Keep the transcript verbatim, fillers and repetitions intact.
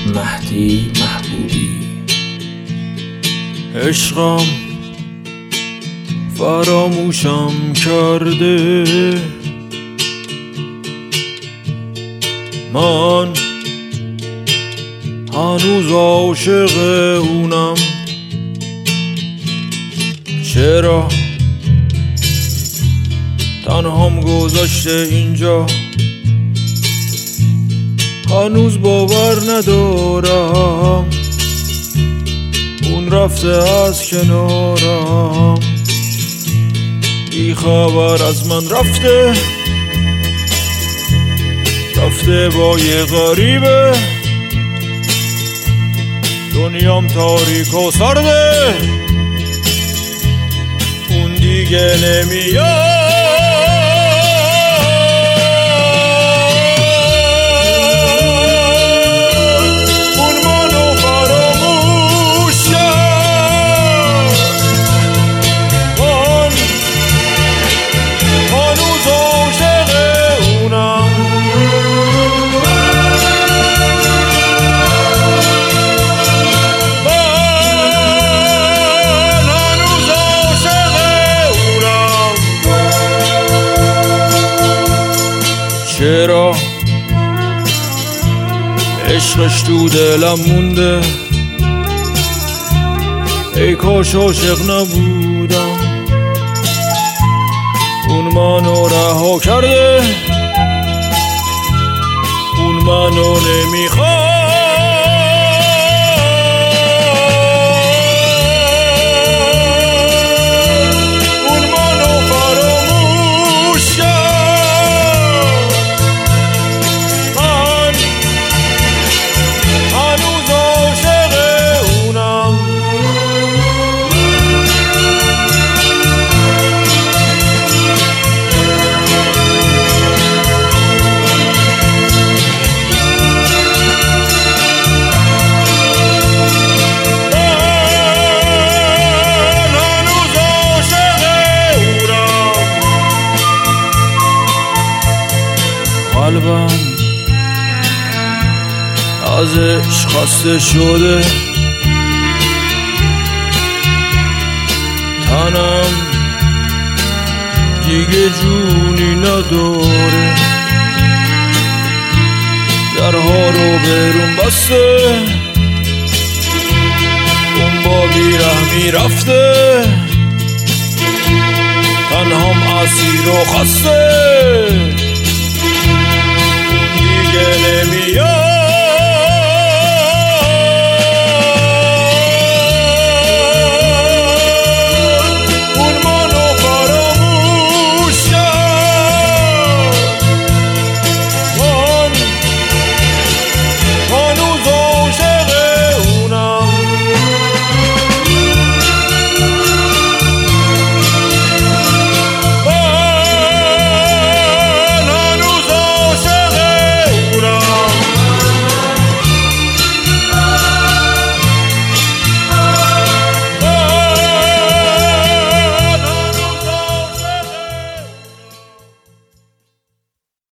مهدی محبوبی. عشقم فراموشم کرده، من هنوز عاشق اونم. چرا تنهام گذاشته اینجا، هنوز باور ندارم اون رفته از کنارم. بی خبر از من رفته، رفته با یه غریبه. دنیام تاریک و سرده، اون دیگه نمیاد. چرا عشقش تو دلم مونده، ای کاش عاشق نبودم. اون منو رها کرده، اون منو نمیخواد. قلبم از عشق خسته شده، تنم دیگه جونی نداره. درها رو برون بسته، اون با بیرحمی رفته. تنهام اسیر و خسته، دیگه نمیاد.